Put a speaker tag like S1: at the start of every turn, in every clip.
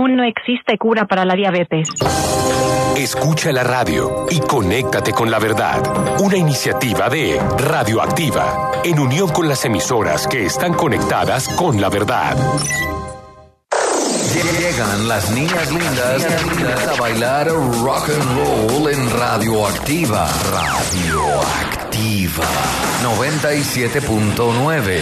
S1: aún no existe cura para la diabetes.
S2: Escucha la radio y conéctate con la verdad. Una iniciativa de Radioactiva, en unión con las emisoras que están conectadas con la verdad.
S3: Llegan las niñas lindas a bailar rock and roll en Radioactiva. Radioactiva 97.9.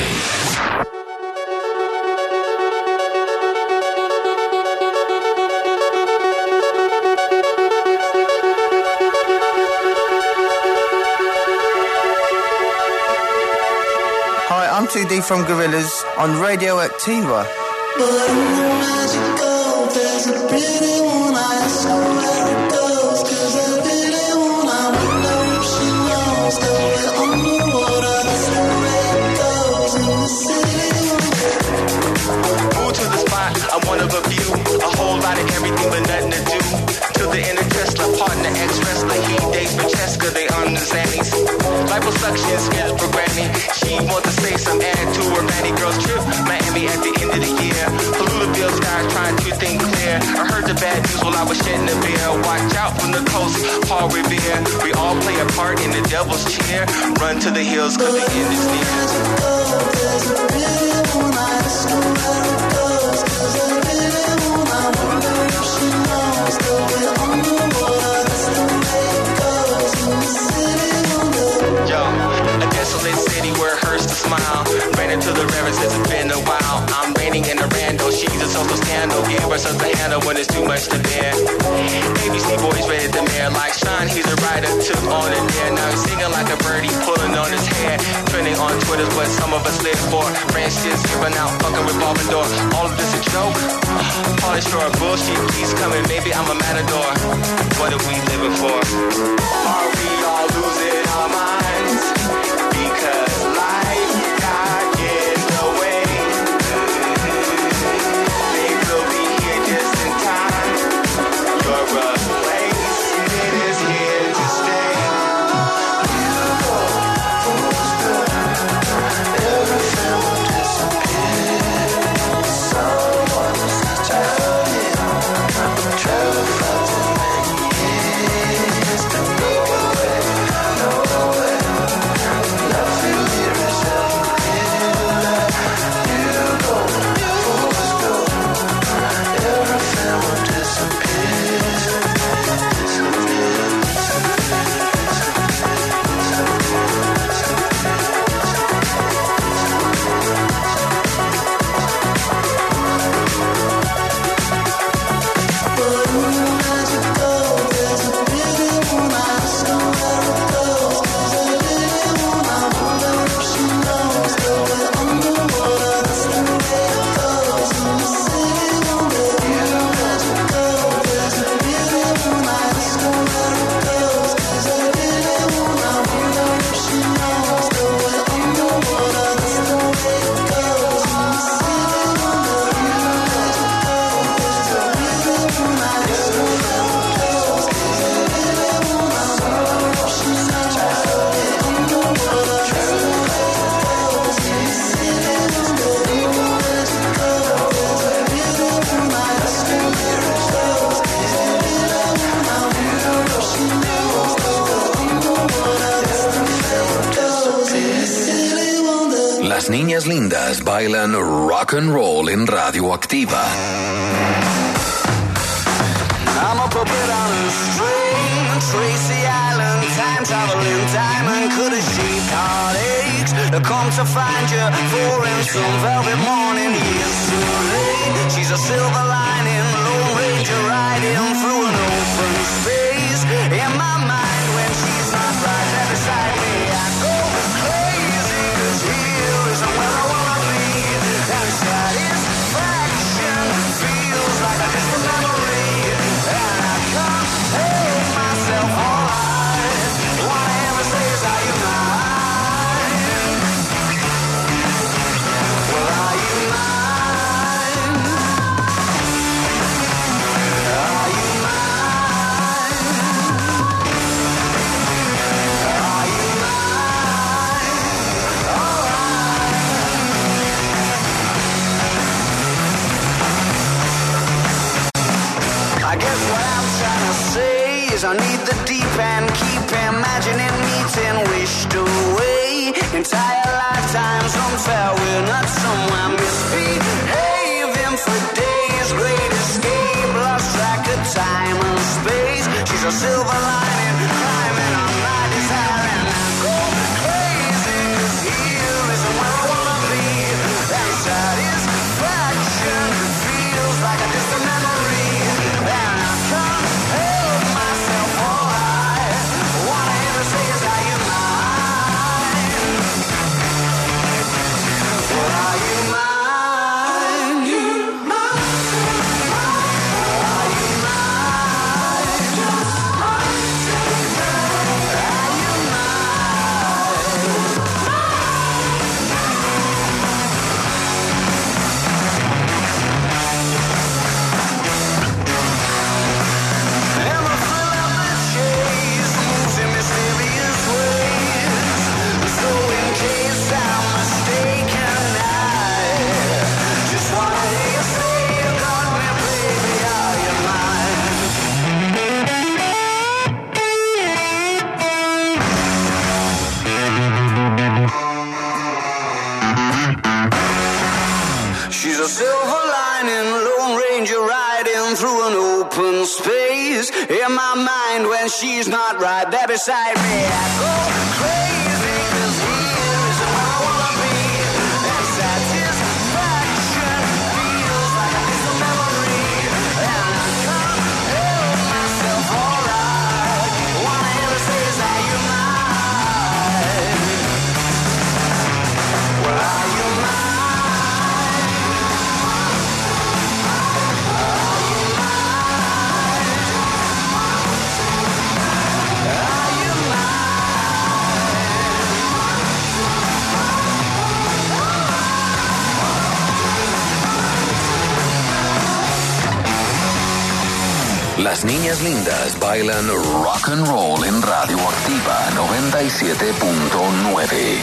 S4: Hi, I'm 2D from Gorillaz on Radioactiva.
S5: But in the magical, there's a pretty one. I ask her where it goes, 'cause I really wanna wonder if she knows that we're underwater. That's the way it goes in the city.
S6: Move to the spot, I'm one of a few. A whole lot of everything but nothing to do. To the inner Tesla, partner, ex-wrestler. He dates Francesca, they on the Zannies. Liposuction, skills programming. She wants to say some add to her Manny Girls trip. Miami at the end of the year. Polluted guys trying to think clear. I heard the bad news while I was shedding a beer. Watch out from the coast, Paul Revere. We all play a part in the devil's cheer. Run to the hills 'cause the end is near.
S5: There's a pretty one. I ask her where it goes, 'cause I really wanna wonder if she knows that we're underwater. That's the way it goes in the city.
S6: Yo, a desolate city where it hurts to smile. Ran into the river since it's been a while. I'm raining in a rando, she's a social scandal. Give her something to handle when it's too much to bear. ABC boys rated the mayor like Sean, he's a writer, took on it there. Now he's singing like a birdie, pulling on his hair. Trending on Twitter's what some of us live for. Francis giving out, fucking revolving door. All of this a joke? Polish for a bullshit keeps coming, maybe I'm a matador. What are we living for? Are we all losing our minds? Because life got in the way. They will be here just in time. Your replacement is here to stay.
S5: Everything will disappear. Someone is telling me I'm terrified to make it to go away, no way. Nothing here is ever real. You go, always go. Everything will disappear.
S3: Las niñas lindas bailan rock and roll en Radioactiva.
S5: I'm a puppet on a string, Tracy Island, time traveling diamond, could have shaped heartaches. I come to find you for in some velvet morning, years too late. She's a silver lining, Lone Ranger riding through an open space. In my mind, when she's not right there beside me, I go crazy, 'cause here isn't where I wanna be. And satisfaction feels like a distant memory. And I can't take myself alright. All I ever say is, are you mine? Well, are you mine? I guess what I'm trying to say is I need the deep end, keep imagining meeting wished away. Entire lifetimes unfair, we're not somewhere misbehaving for days. Great escape, lost track of time and space. She's a silver lining, climbing on my desire, and I go crazy, 'cause here isn't where I wanna be. That satisfaction feels like a distant memory, and I can't help myself. All I wanna hear her say is, are you mine? Well, are you mine? She's a silver lining, Lone Ranger riding through an open space. In my mind when she's not right there beside me, I go crazy, 'cause here isn't where I wanna be. And satisfaction feels like a distant memory, and I can't help myself. Alright, wanna hear her say, is that you mine? Well, are you mine?
S3: Las niñas lindas bailan rock and roll en Radioactiva 97.9.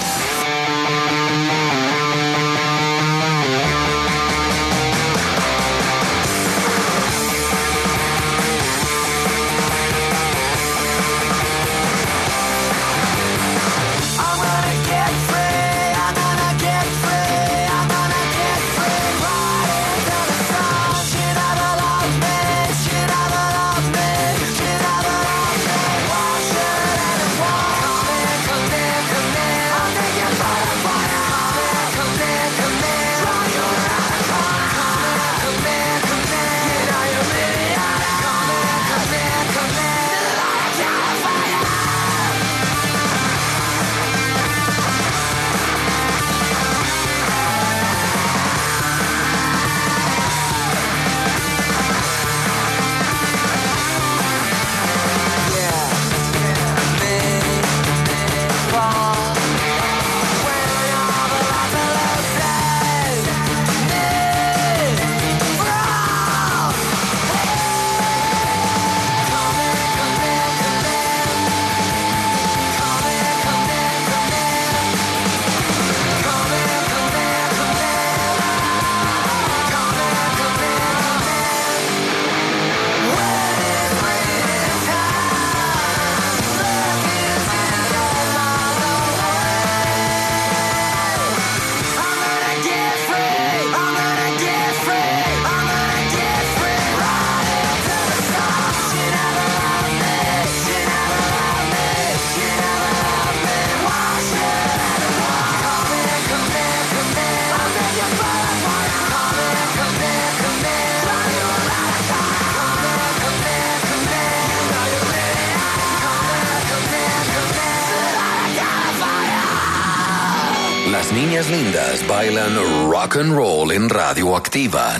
S3: Las niñas lindas bailan rock and roll en Radioactiva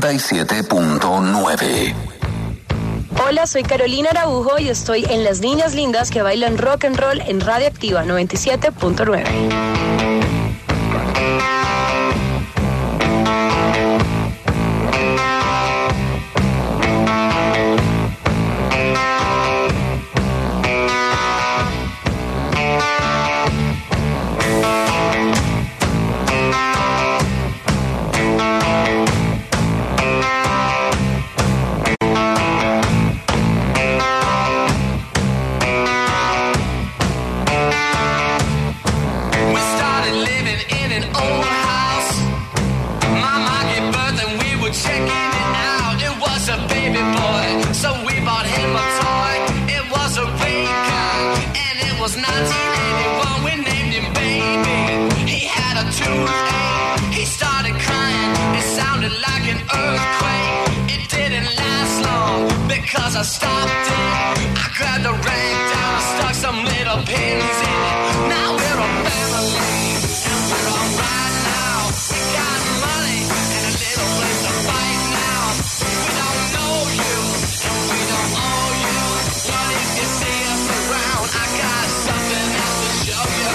S3: 97.9.
S7: Hola, soy Carolina Araujo y estoy en Las Niñas Lindas que bailan rock and roll en Radioactiva 97.9.
S5: baby boy, so we bought him a toy. It was a ray gun, and it was 1981. We named him Baby. He had a toothache, he started crying. It sounded like an earthquake. It didn't last long because I stopped it. I grabbed a rag down, stuck some little pins in it. Now we're a family, and we're alright now. We got money and a little place to fight now. We don't know you, and we don't owe you. What if you see us around? I got something else to show you.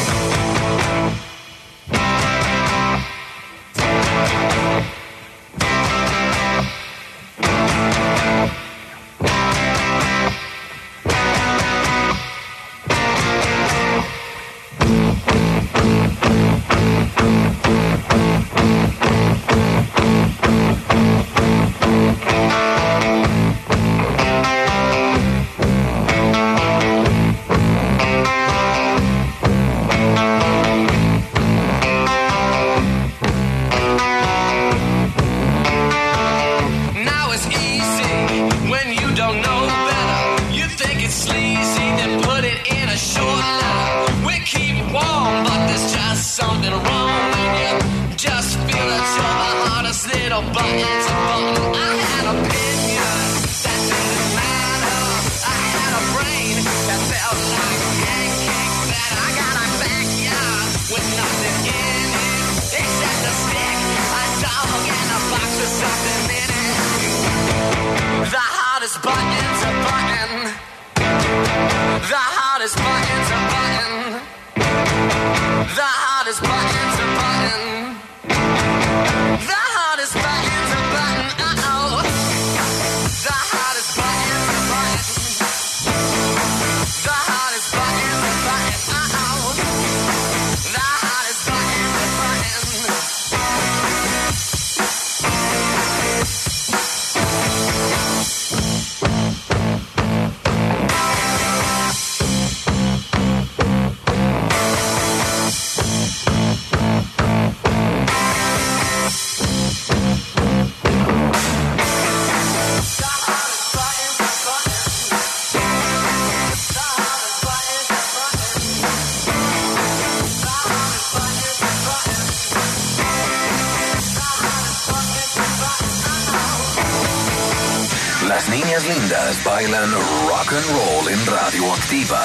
S3: Las niñas lindas bailan rock and roll en Radioactiva.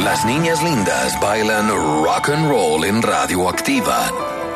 S3: Las niñas lindas bailan rock and roll en Radioactiva.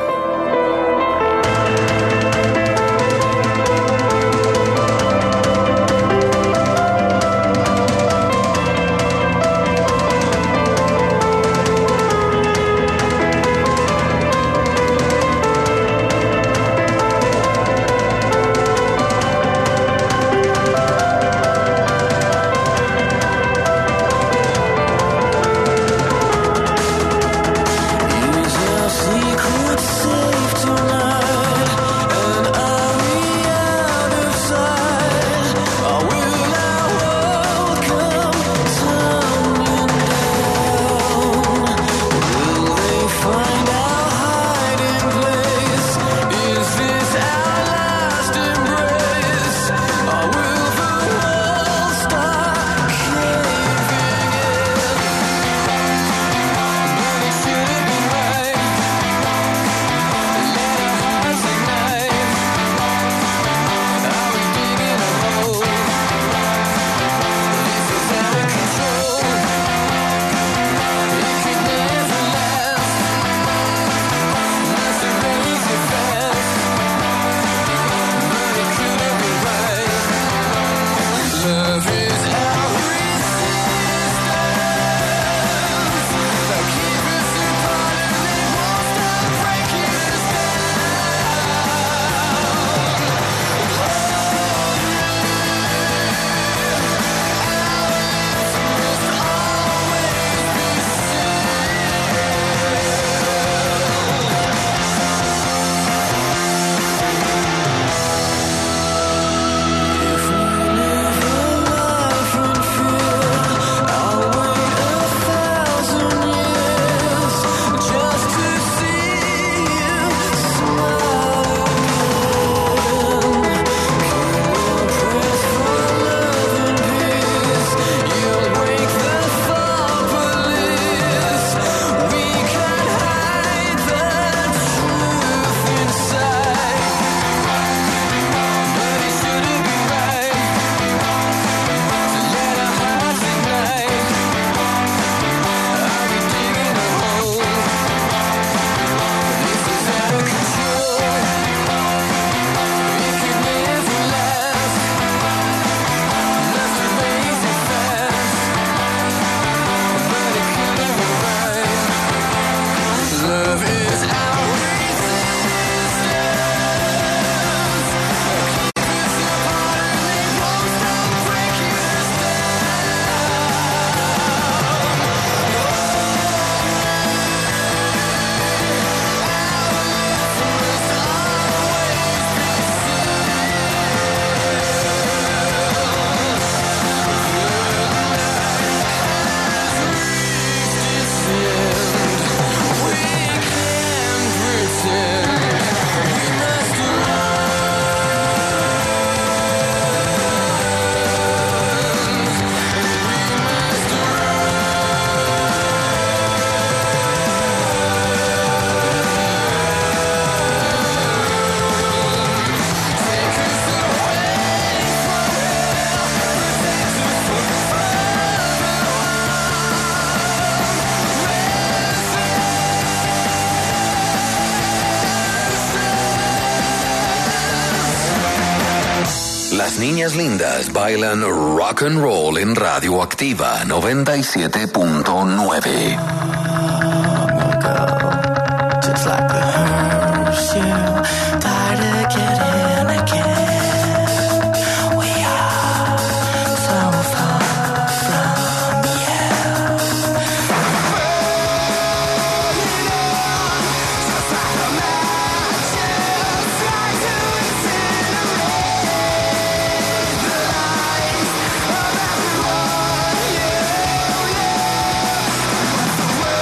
S3: Las niñas lindas bailan rock and roll en Radioactiva 97.9.
S5: Just like the hearse, you gotta get in again. We are so far from you. Burning on, just like a match, try to incinerate the lives of everyone. What's the word?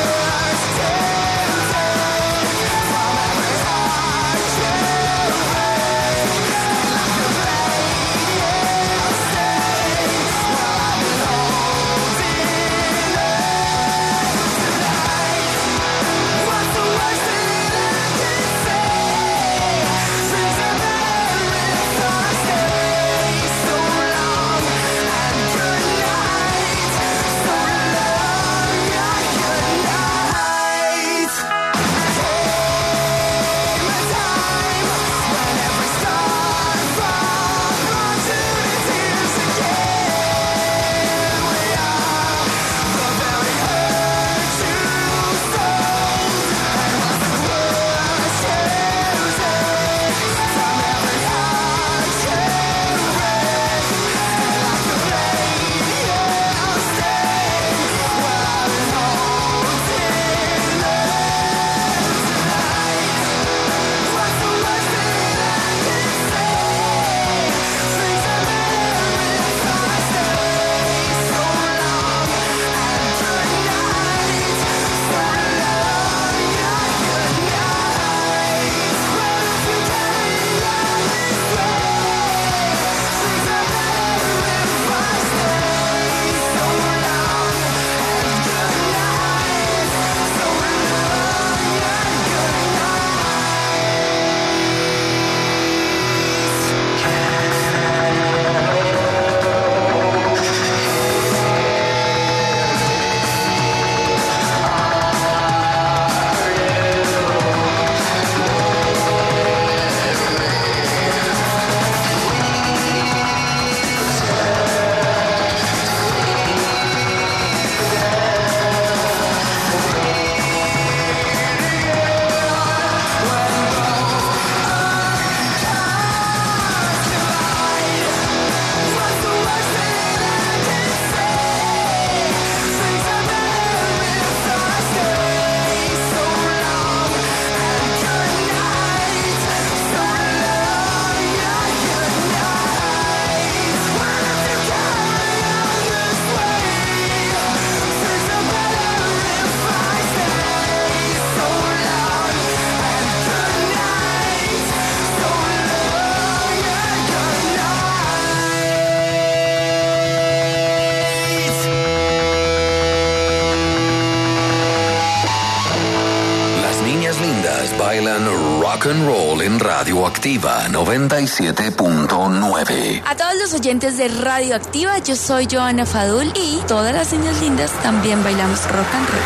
S3: rock and roll en Radioactiva 97.9.
S8: A todos los oyentes de Radioactiva, yo soy Joana Fadul y todas las niñas lindas también bailamos rock and roll.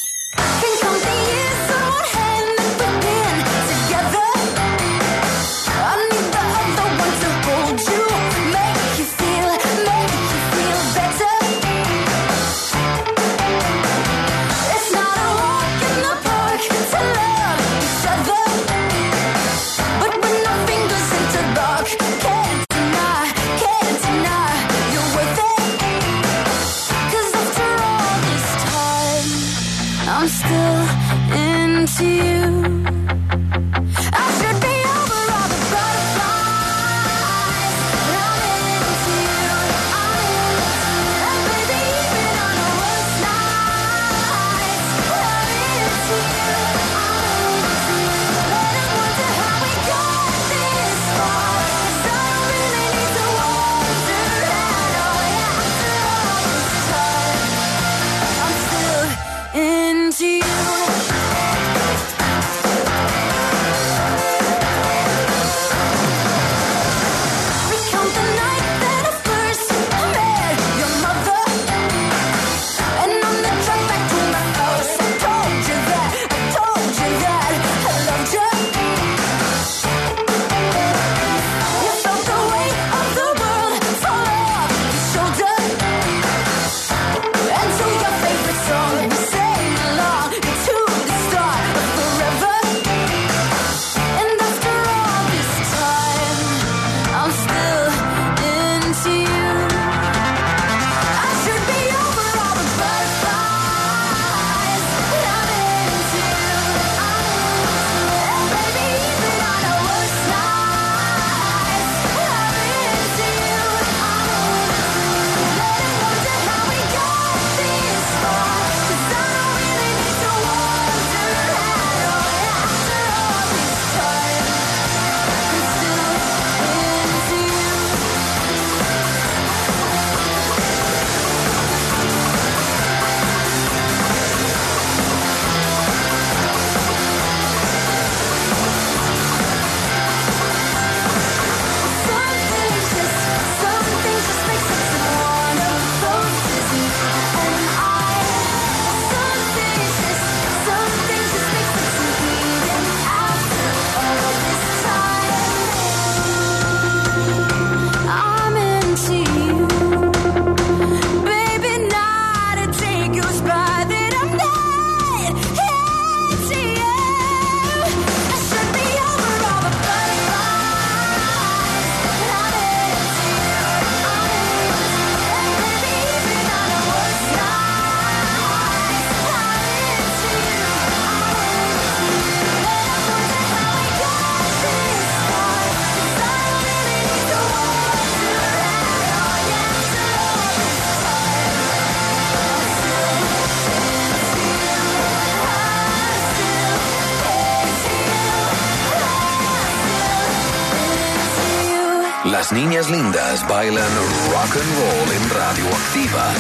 S3: Las niñas lindas bailan rock and roll en Radioactiva.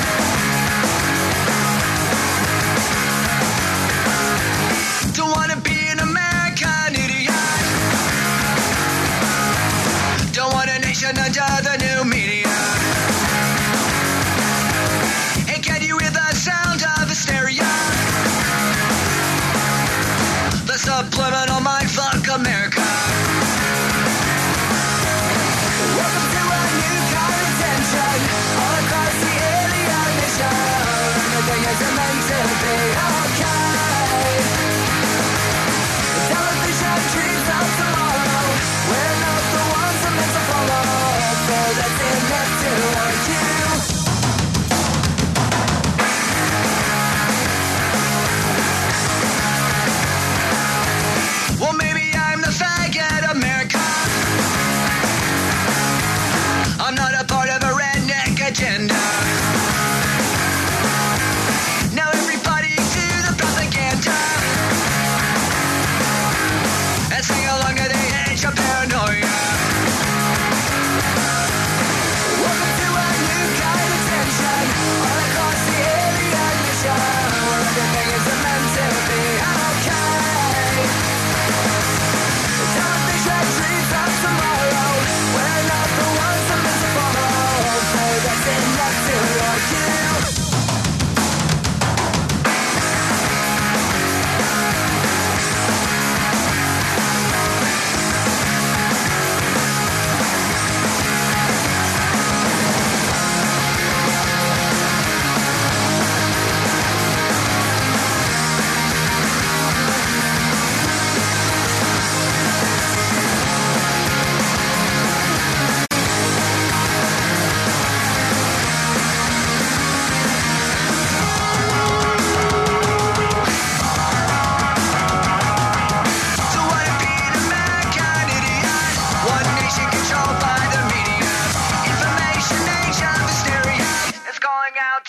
S5: Don't wanna be an American idiot. Don't want a nation under the new media. And can you hear the sound of hysteria? The subliminal mindfuck America. Welcome to a new kind of tension all across the alien nation. The thing is it meant to be okay. The television dreams of tomorrow. We're not the ones that meant to follow.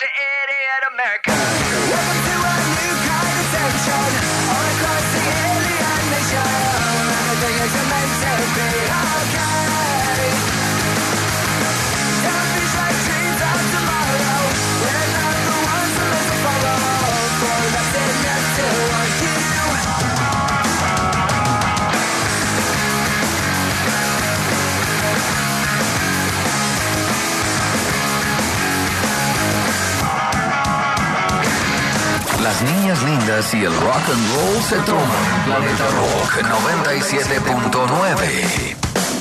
S5: idiot America. Welcome to a new kind of tension all across the alien nation. Everything is meant to be okay. Selfish like dreams of tomorrow. We're not the ones who live to follow. For nothing left to argue.
S3: Las niñas lindas y el rock and roll se toman en Planeta Rock 97.9.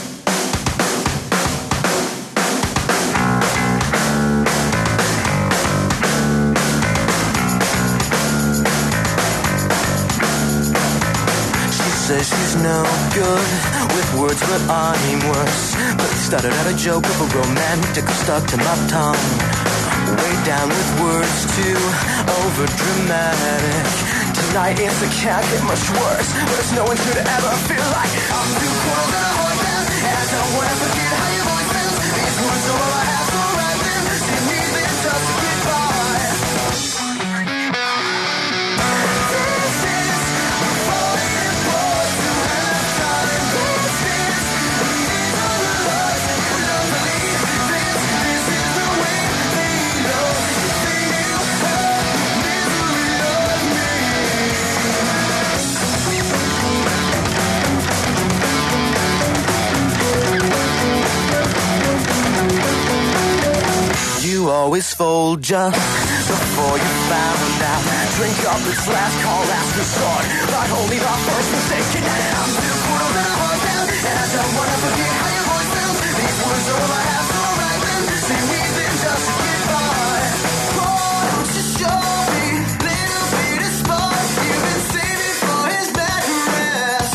S4: Says she's no good with words, but I'm worse. But it started out a joke of a romantic stuck to my tongue. Way down with words too over dramatic. Tonight if it can't get much worse, but no one should ever feel like I'm too cold and I'm on down. And I don't wanna forget how your voice feels. These words are all I have to write them. See me then just to get by. You always fold just before you found out. Drink up this last call, last resort, but only the first mistake. I'm too cool that I'm on down, and I don't wanna forget how your voice sounds. These words are all I have to write them. See me then just to get by. Won't you show me little bit of spark you've been saving for his bad rest?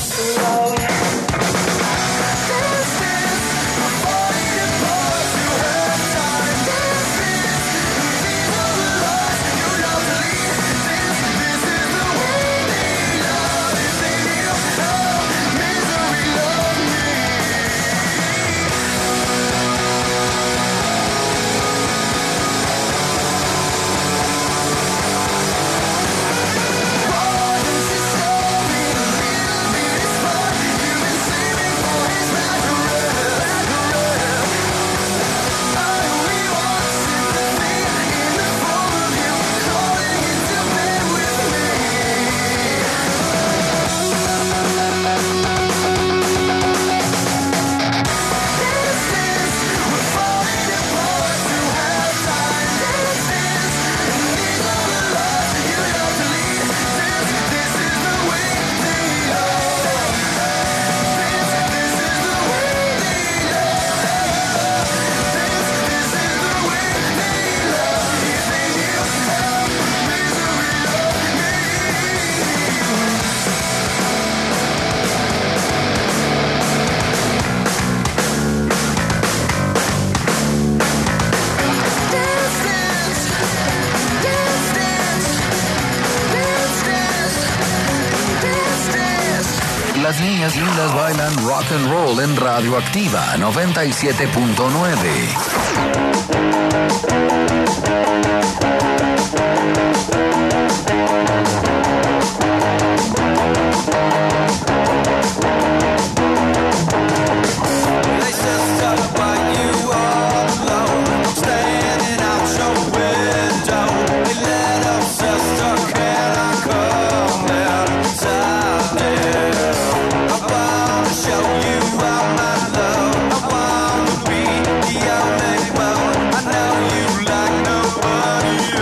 S3: Las niñas lindas bailan rock and roll en Radioactiva 97.9.
S5: I know you like nobody else.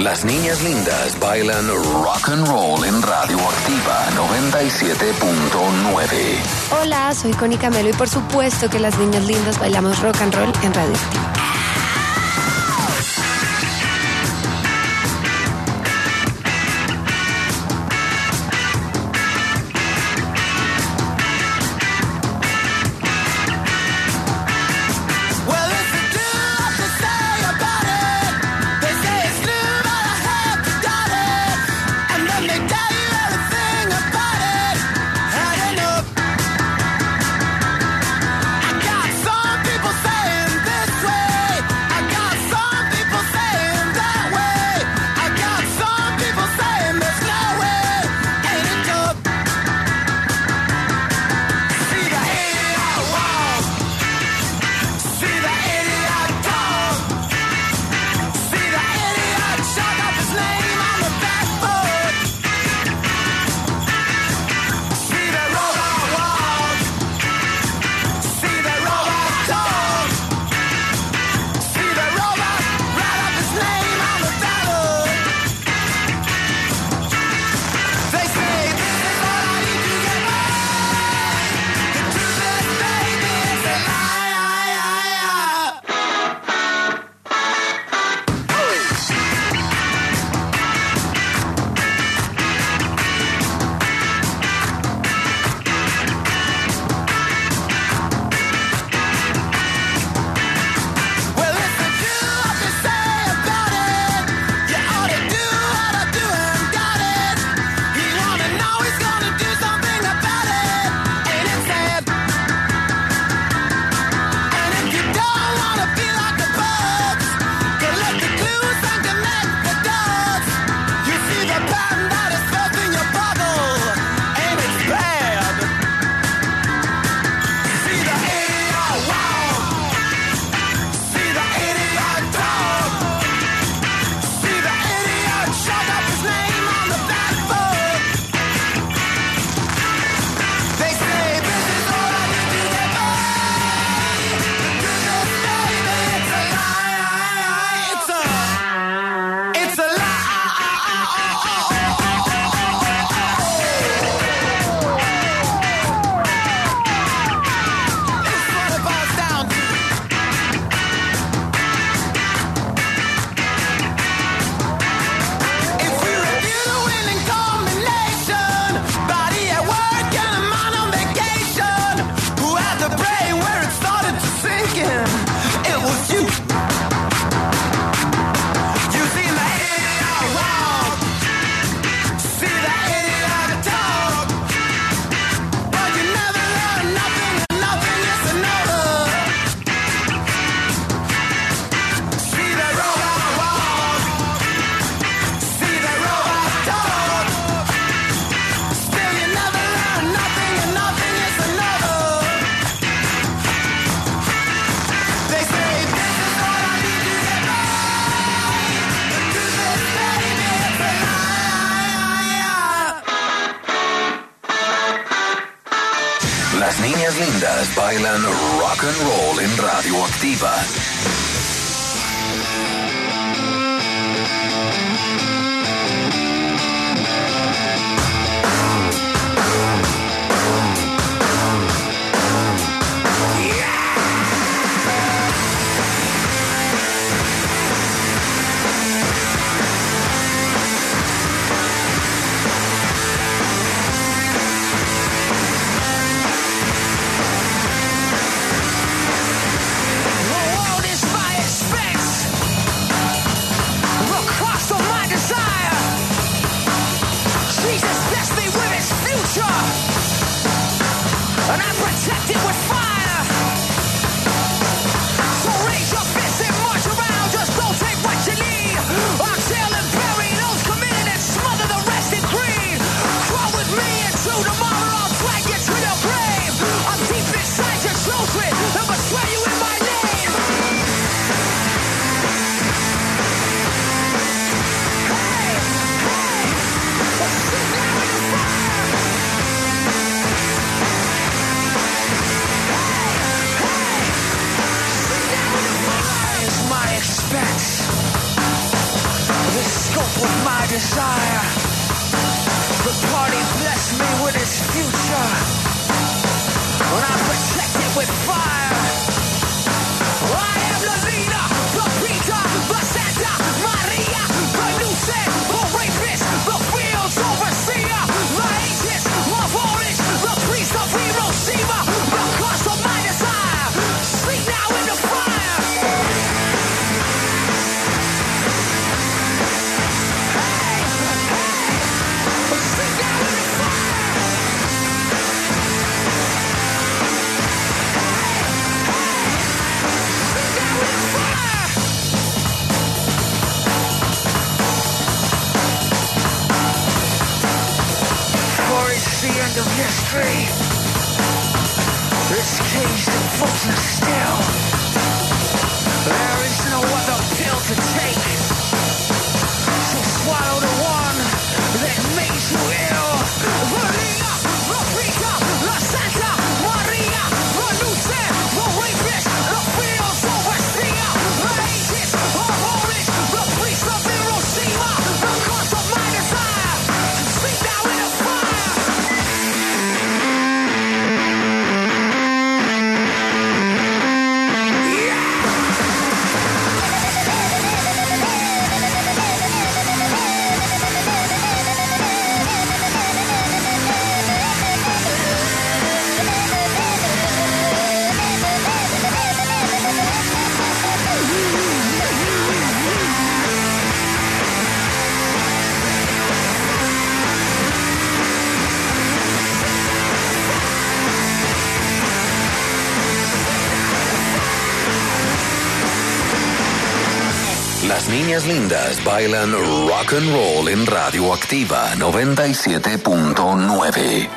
S3: Las niñas lindas bailan rock and roll en Radioactiva 97.9.
S9: Hola, soy Connie Camelo y por supuesto que las niñas lindas bailamos rock and roll en Radioactiva.
S3: Las niñas lindas bailan rock and roll en Radioactiva.
S5: Whoa, this fire desire. The party blessed me with its future, and I protect it with fire. I am the leader, the Peter, the Santa Maria, the Luce, the rapist, the fields overseer, the aegis of orange, the priest of Hiroshima, the cause of my desire. Sleep now in the fire. Hey, hey, sleep now in the fire. The end of history. It's caged and frozen still. There is no other pill to take. So swallow the one that made you ill. The Lina, the Rita, the Santa Maria, the Luce, the rapist, the fields overseer, the aegis of orange, the priest of Hiroshima, the cause of my desire. Sleep now in the fire.
S3: Las niñas lindas bailan rock and roll en Radioactiva 97.9.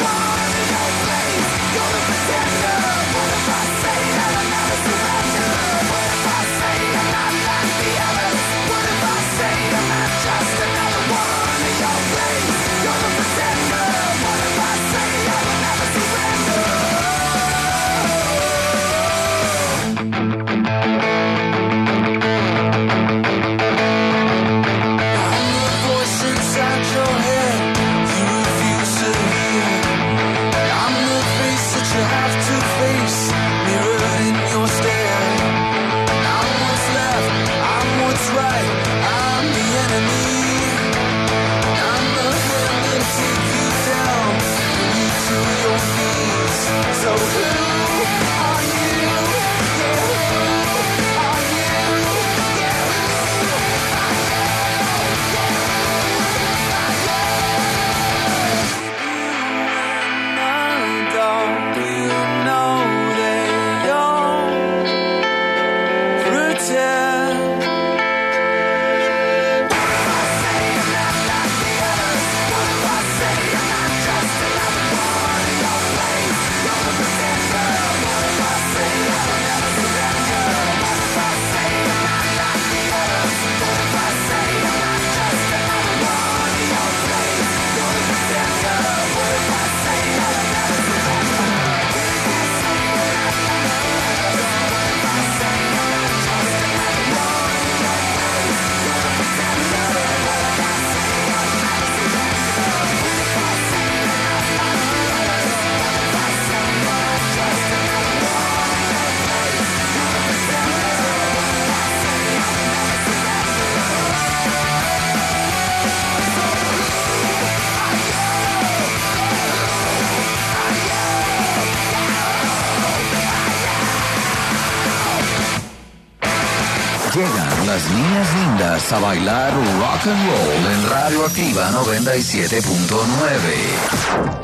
S5: What if I say that I'm never surrender?
S3: las niñas lindas a bailar rock and roll en Radio Activa 97.9.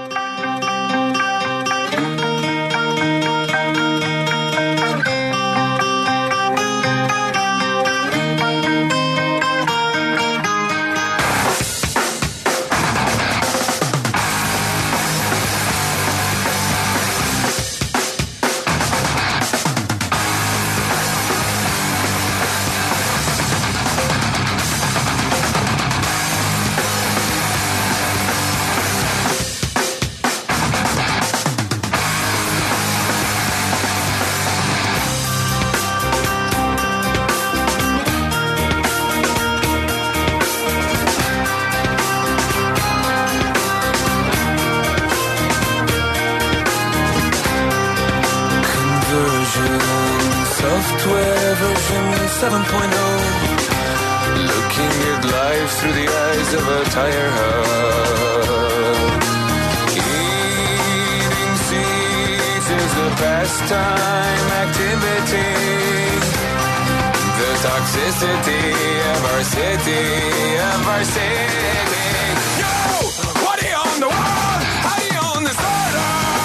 S10: Software version 7.0. Looking at life through the eyes of a tire hub. Eating seeds is a pastime activity. The toxicity of our city, Yo! What do you own the world? How do you own this order?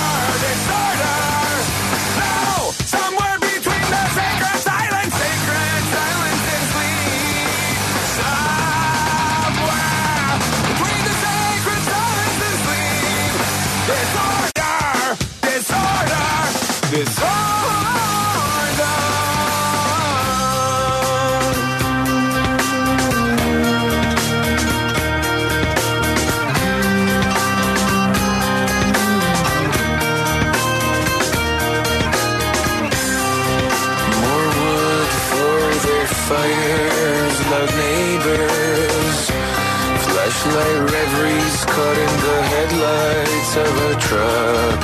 S10: Fires, loud neighbors, flashlight reveries caught in the headlights of a truck.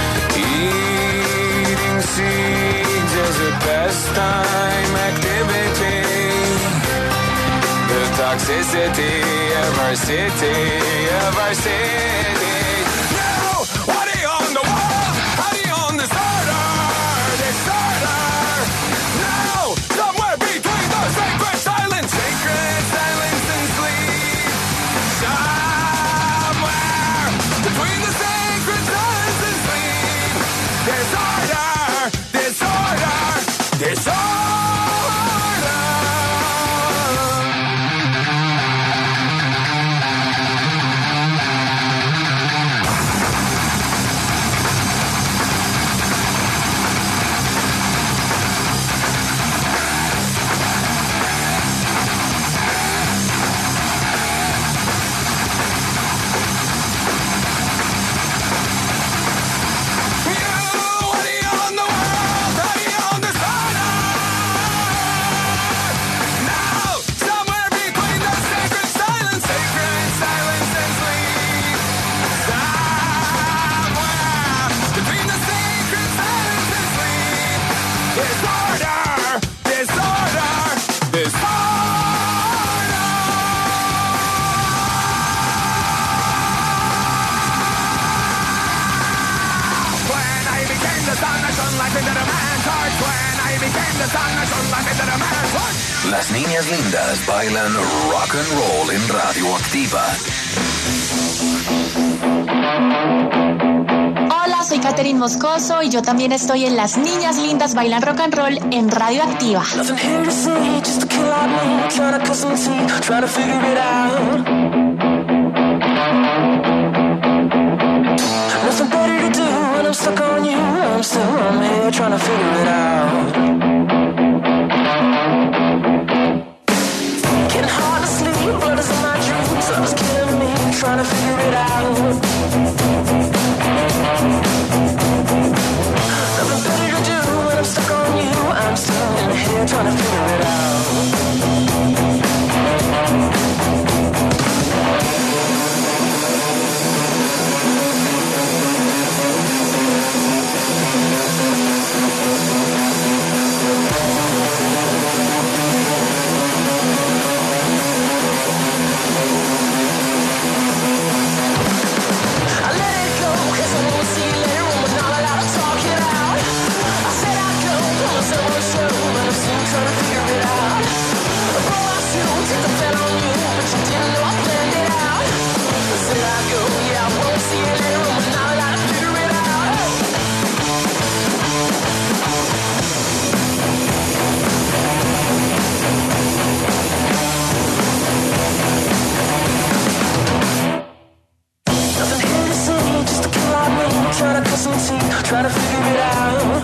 S10: Eating seeds as a pastime activity. The toxicity of our city, No! What do you own the world? How do you own this order? No! Somewhere between the sacred silence and sleep. Somewhere between the sacred silence and sleep. Disorder.
S3: Las niñas lindas bailan rock and roll en Radio Activa.
S7: Hola, soy Catherine Moscoso y yo también estoy en Las Niñas Lindas Bailan Rock and Roll en Radio Activa.
S4: Nothing here to see, just a kill out me, trying to cut some teeth, trying to figure it out. Nothing better to do when I'm stuck on you. I'm here trying to figure it out. Getting hard to sleep, blood is in my dreams. Love is killing me, trying to figure it out. Nothing better to do when I'm stuck on you. I'm still in here trying to figure it out.
S5: trying to cut some teeth, trying to figure it out.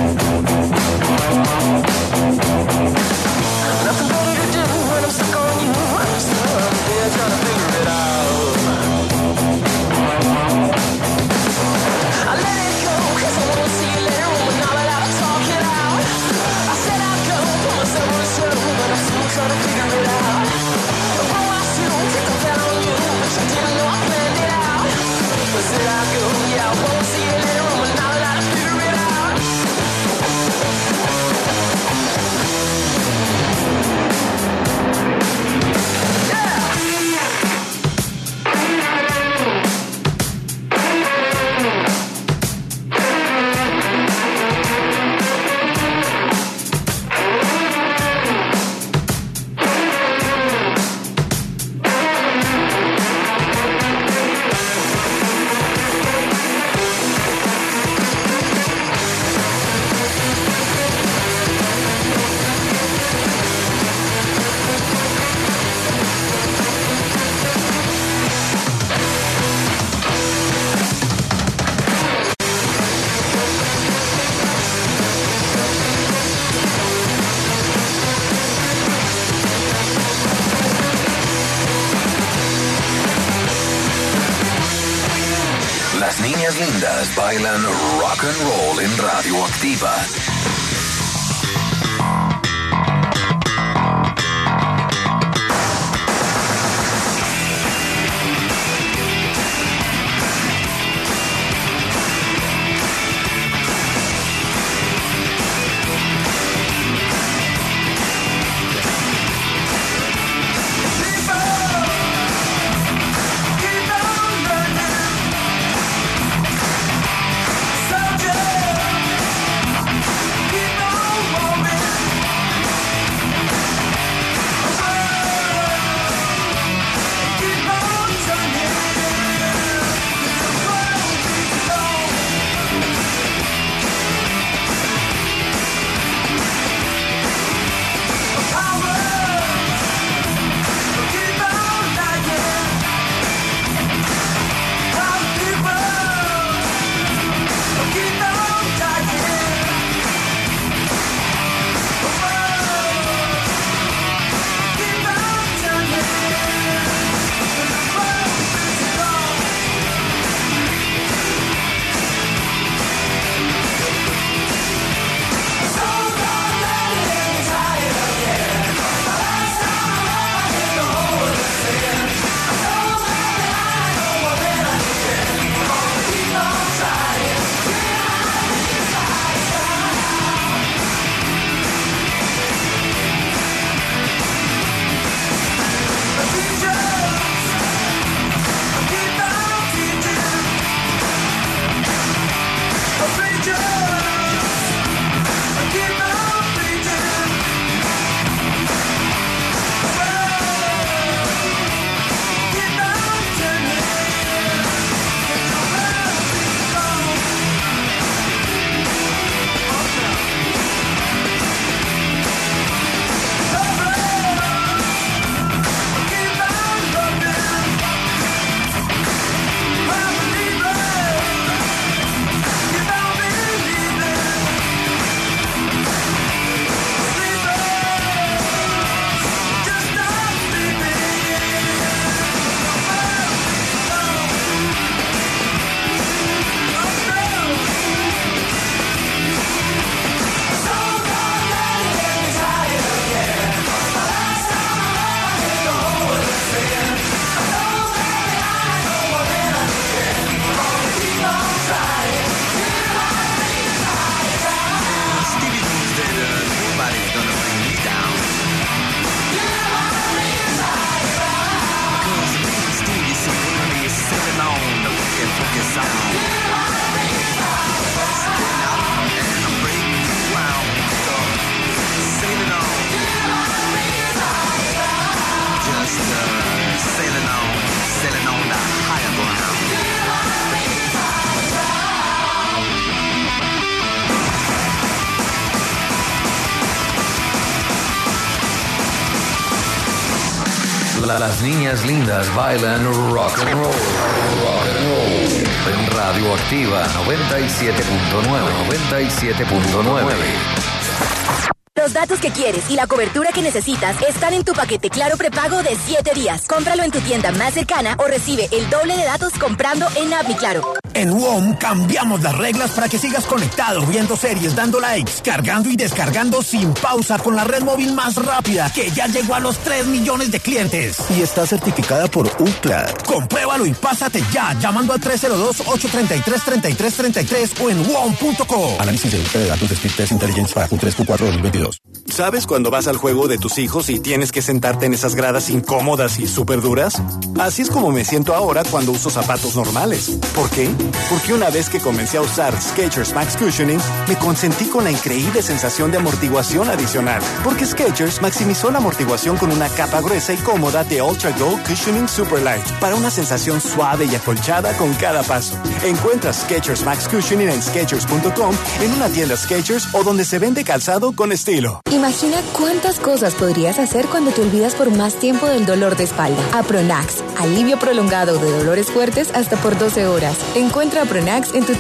S5: Nothing better to do when I'm stuck on you. I'm stuck there trying to figure it out. I let it go, cause I won't see you later when we're not allowed to talk it out. I said I'd go, put myself on the show, but I'm still trying to figure it out. Oh, I should take a bet on you, but you didn't know I planned it out. I said I'd go, yeah, I won't see you later when we're not allowed to figure it out.
S3: Las niñas lindas bailan rock and roll en Radioactiva. Las niñas lindas bailan rock and roll. Rock and roll. en Radioactiva 97.9.
S11: Los datos que quieres y la cobertura que necesitas están en tu paquete Claro prepago de 7 días. Cómpralo en tu tienda más cercana o recibe el doble de datos comprando en App Mi Claro.
S12: En WOM cambiamos las reglas para que sigas conectado, viendo series, dando likes, cargando y descargando sin pausa con la red móvil más rápida, que ya llegó a los 3 millones de clientes. Y está certificada por UCLA. Compruébalo y pásate ya, llamando al 302-833-3333 o en WOM.co. Análisis de uso de datos de Speed Test Intelligence para Q3, Q4 2022.
S13: ¿Sabes cuando vas al juego de tus hijos y tienes que sentarte en esas gradas incómodas y súper duras? Así es como me siento ahora cuando uso zapatos normales. ¿Por qué? Porque una vez que comencé a usar Skechers Max Cushioning, me consentí con la increíble sensación de amortiguación adicional. Porque Skechers maximizó la amortiguación con una capa gruesa y cómoda de Ultra Gold Cushioning Super Light para una sensación suave y acolchada con cada paso. Encuentra Skechers Max Cushioning en Skechers.com, en una tienda Skechers o donde se vende calzado con estilo.
S14: Imagina cuántas cosas podrías hacer cuando te olvidas por más tiempo del dolor de espalda. Apronax, alivio prolongado de dolores fuertes hasta por 12 horas. Encuentra Apronax en tu